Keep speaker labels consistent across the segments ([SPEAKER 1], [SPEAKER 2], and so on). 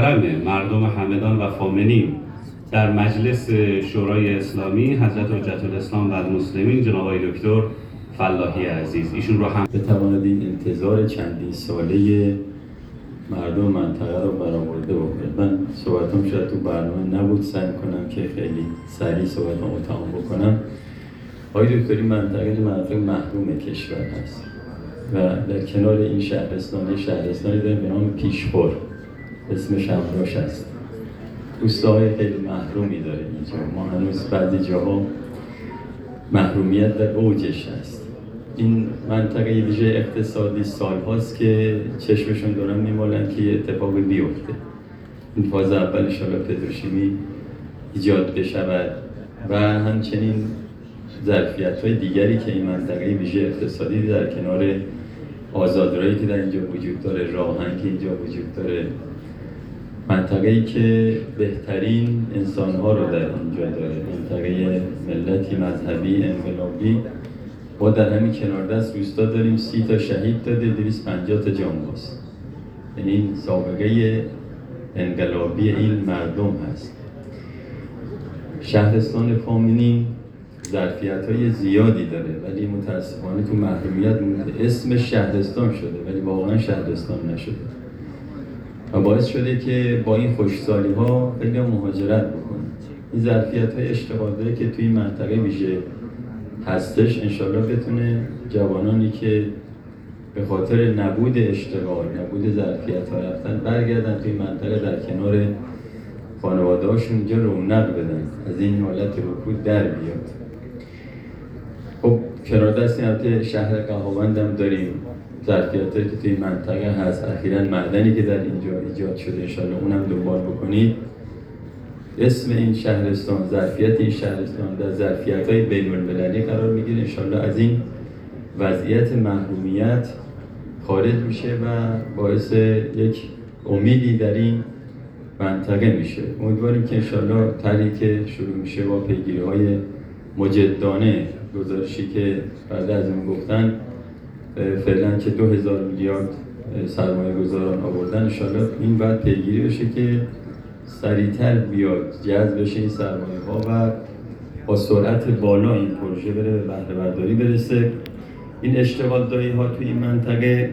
[SPEAKER 1] محترم مردم همدان و خامنی در مجلس شورای اسلامی حضرت حجت الاسلام و المسلمین جناب آقای دکتر فلاحی عزیز، ایشون رو هم
[SPEAKER 2] بتواند انتظار چندین ساله مردم منطقه رو برآورده بکنه. من صحبتم شاید تو برنامه نبود، سعی کنم که خیلی سریع صحبتامو تمام بکنم. آقای دکتری منطقه محروم کشور هست و در کنار این شهرستانی داریم به نام پیشخور، اسمش همراش هست. روستاهای خیلی محرومی داره اینجا. ما هنوز بعضی جاها محرومیت در اوجش هست. این منطقه ویژه اقتصادی سال هاست که چشمشون دارن میمالن که یه اتفاقی بیفته. این فاز اول انشاءالله پتروشیمی ایجاد بشود و همچنین ظرفیت‌های دیگری که این منطقه ویژه اقتصادی در کنار آزادرایی که در اینجا وجود داره، راهن که اینجا وجود داره، منطقه‌ای که بهترین انسان‌ها رو در اینجا داره، منطقه ملتی مذهبی انقلابی. ما در همین کنار دست روستا داریم 30 تا شهید داده، 250 تا جانباز. یعنی این سابقه انقلابی این مردم هست. شهرستان خامنی ظرفیت‌های زیادی داره ولی متاسفانه تو محرومیت مونده. اسم شهرستان شده ولی واقعا شهرستان نشده و باعث شده که با این خوشسالی‌ها خیلی مهاجرت بکنن. این ظرفیت‌های اشتغال‌زایی که توی این منطقه ویژه هستش انشالله بتونه جوانانی که به خاطر نبود اشتغال، نبود ظرفیت‌ها رفتن برگردن توی منطقه در کنار خانواده‌هاشون اینجا رونق بدن، از این حالت رکود در بیاد. خب کنار دست این شهر قهوند هم داریم ظرفیت‌هایی که توی این منطقه هست. اخیراً معدنی که در اینجا ایجاد شده انشالله اونم دنبال بکنید. اسم این شهرستان، ظرفیت این شهرستان در ظرفیت‌های بین‌المللی قرار میگیره. انشالله از این وضعیت محرومیت خارج میشه و باعث یک امیدی در این منطقه میشه. امیدواریم که انشالله طرحی که شروع میشه با پیگیری‌های مجدانه، گزارشی که بعد از اون گفتن فعلا که 2000 میلیارد سرمایه گذاران آوردن، انشالله این بعد پیگیری بشه که سریعتر بیاد، جذب بشه این سرمایه ها و با سرعت بالا این پروژه بره به بهره برداری برسه. این اشتغال دایی ها توی این منطقه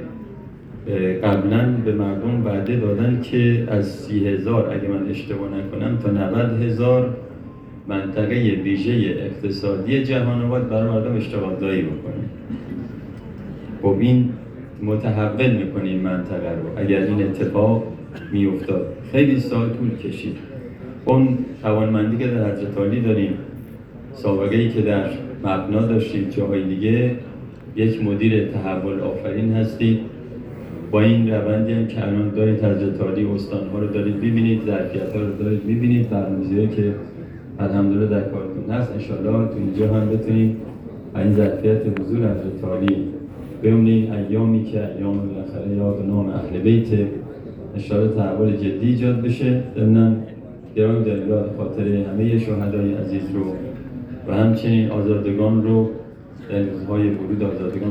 [SPEAKER 2] قبلا به مردم وعده دادن که از 30,000 اگه من اشتباه نکنم تا 90,000 منطقه ویژه اقتصادی جهان آباد برای مردم اشتغال دایی بکنه. خب این متحول میکنه این منطقه رو اگر این اتفاق میافتاد. خیلی سال طول کشید. اون توانمندی که در حضرت علی داریم، سابقه‌ای که در مبنا داشتیم جاهای دیگه، یک مدیر تحول آفرین هستید. با این روندی هم که الان دارید حضرت علی استان‌ها رو دارید ببینید، ظرفیت‌ها رو دارید ببینید، برنامه‌ریزی‌هایی که الحمدلله در کارتون هست. انشالله تو اینجا هم بتونیم این ظرفیت حضور حضرت علی بمونیم. ایامی که ایام بالاخره یاد نام اهل بیت، انشالله تحول جدی ایجاد بشه. ضمناً گرامی داریم یاد خاطر همه شهدای عزیز رو و همچنین آزادگان رو در روزهای ورود آزادگان